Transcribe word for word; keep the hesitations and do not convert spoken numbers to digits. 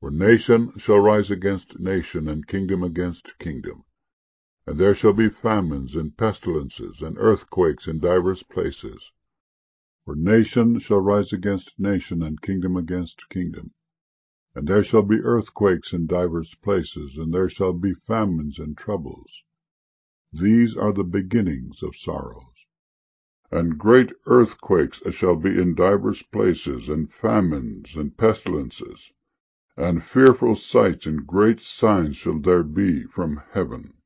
For nation shall rise against nation, and kingdom against kingdom. And there shall be famines, and pestilences, and earthquakes in divers places. For nation shall rise against nation, and kingdom against kingdom. And there shall be earthquakes in divers places, and there shall be famines and troubles. These are the beginnings of sorrows. And great earthquakes shall be in divers places, and famines, and pestilences, and fearful sights and great signs shall there be from heaven.